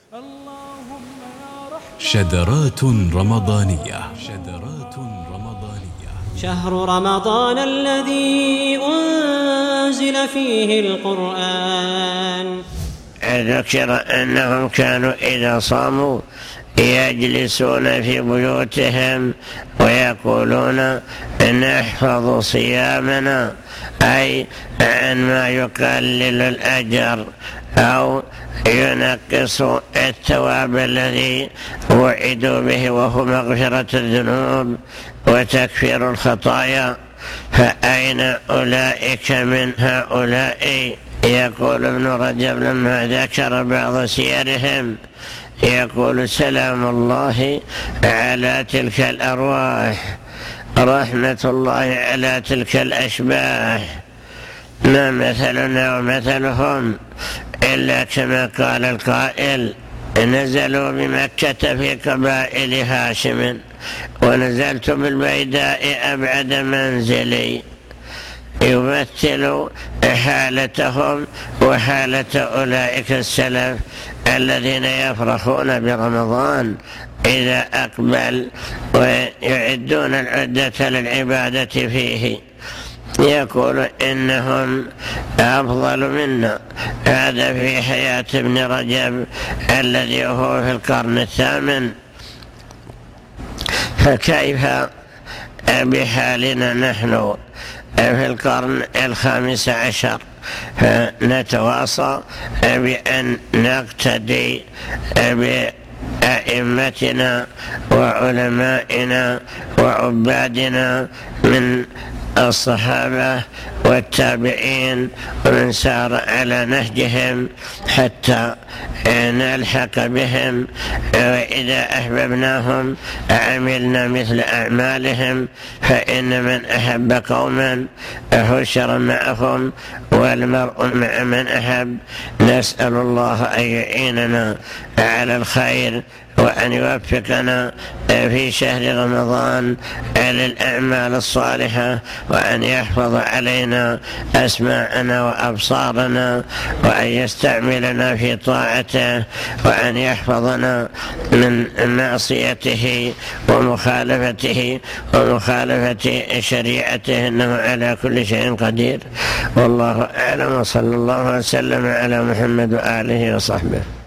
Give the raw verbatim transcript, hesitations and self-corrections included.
شذرات رمضانية. شذرات رمضانية. شهر رمضان الذي أنزل فيه القرآن. ذكر أنهم كانوا إذا صاموا يجلسون في بيوتهم ويقولون نحفظ صيامنا، أي عن ما يقلل الأجر أو ينقص الثواب الذي وعدوا به، وهو مغفرة الذنوب وتكفير الخطايا. فأين أولئك من هؤلاء؟ يقول ابن رجب لما ذكر بعض سيرهم، يقول سلام الله على تلك الأرواح، رحمة الله على تلك الأشباح، ما مثلنا ومثلهم إلا كما قال القائل: نزلوا بمكة في قبائل هاشم ونزلت بالبيداء أبعد منزلي. يمثل حالتهم وحالة أولئك السلف الذين يفرحون برمضان إذا أقبل ويعدون العدة للعبادة فيه. يقول إنهم أفضل منا. هذا في حياة ابن رجب الذي هو في القرن الثامن. فكيف بحالنا نحن في القرن الخامس عشر؟ نتواصى بأن نقتدي بأئمتنا وعلمائنا وعبادنا من الصحابة والتابعين ومن سار على نهجهم حتى نلحق بهم، وإذا أحببناهم عملنا مثل أعمالهم. فإن من أحب قوما حشر معهم والمرء مع من أحب. نسأل الله أن يعيننا على الخير وأن يوفقنا في شهر رمضان للأعمال الصالحة، وأن يحفظ علينا أسماعنا وأبصارنا، وأن يستعملنا في طاعته، وأن يحفظنا من معصيته ومخالفته ومخالفة شريعته، إنه على كل شيء قدير. والله أعلم، وصلى الله وسلم على محمد وآله وصحبه.